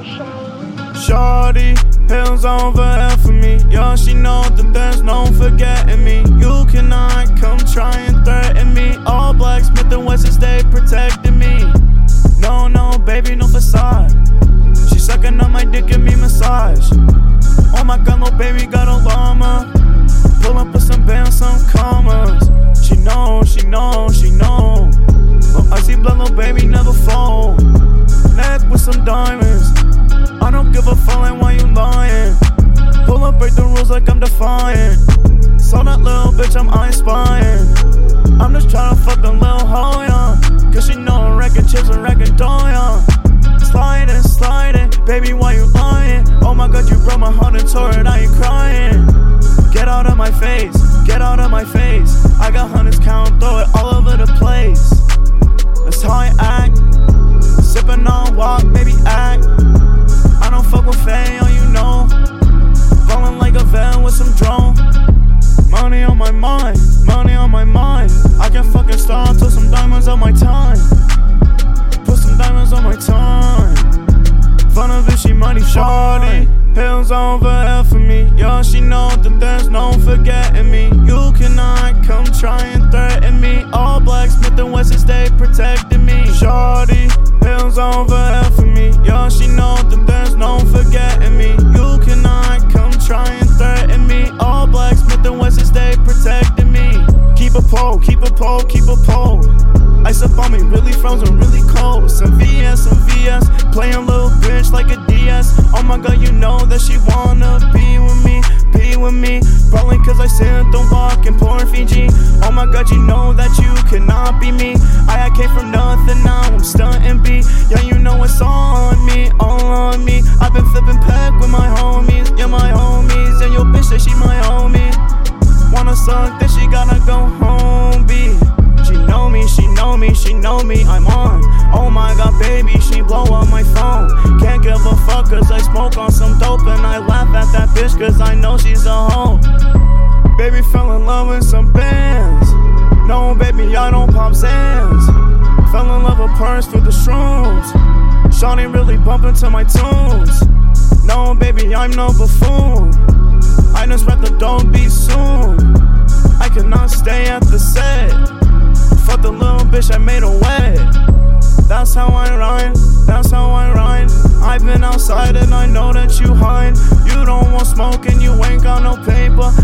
Shawty, pills over F for me. Yeah, she know that there's no forgetting me. You cannot come try and threaten me. All black, Smith & Wesson, stay protecting me. No, no, baby, no facade. She sucking on my dick, give me massage. Oh my god, little baby got a llama. Pull up with some bands, some commas. She know, she know, she know. Little icy blood, little baby never fall. Neck with some diamonds. I don't give a fuck like why you lying. Pull up, break the rules like I'm defiant. Saw that little bitch, I'm eye-spying. I'm just tryna fuck the little hoe, yeah. Cause she know I'm wrecking chips and wrecking dough, yeah. Sliding, sliding, baby, why you lying? Oh my god, you broke my heart and tore it, I ain't crying. Get out of my face, get out of my face. I got hundreds count, throw it all over the place. That's how I act. Sippin' on walk, baby, act. I don't fuck with Faye, you know. Ballin' like a van with some drone. Money on my mind, money on my mind. I can fucking start till some diamonds on my time. Put some diamonds on my time. Fun of it, she money shawty. Pills over F for me. Yeah, she know that there's no forgetting me. You cannot come try and threaten me. All black, Smith & Wesson, stay protecting me. Shawty, pills over F for me. Yeah, she know that there's no forgetting me. You cannot come try and threaten me. All black, Smith & Wesson, stay protecting me. Keep a pole, keep a pole, keep a pole. Ice up on me, really frozen, really cold. Some VS, playing little bitch like a DS. Oh my god, you know that she wanna be with me, be with me. Probably cause I sit the walk in Port Fiji. Oh my god, you know that you cannot be me. I came from nothing, now I'm stunting B. Yeah, you know it's all on me, all on me. I've been flipping pack with my homies, yeah, my homies. And your bitch say she my homie. Wanna suck, then she gotta go home, B. She know me, she know me, she know me, I'm on. Oh my god, baby, she blow up my phone. Can't give a fuck cause I smoke on some dope. And I laugh at that bitch cause I know she's a hoe. Baby fell in love with some bands. No, baby, I don't pop Zans. Fell in love with purse for the shrooms. Shawty really bumping to my tunes. No, baby, I'm no buffoon. I just read the don't be soon. I cannot stay at the set. Fuck the little bitch, I made her wet. That's how I rhyme, that's how I rhyme. I've been outside and I know that you hide. You don't want smoke and you ain't got no paper.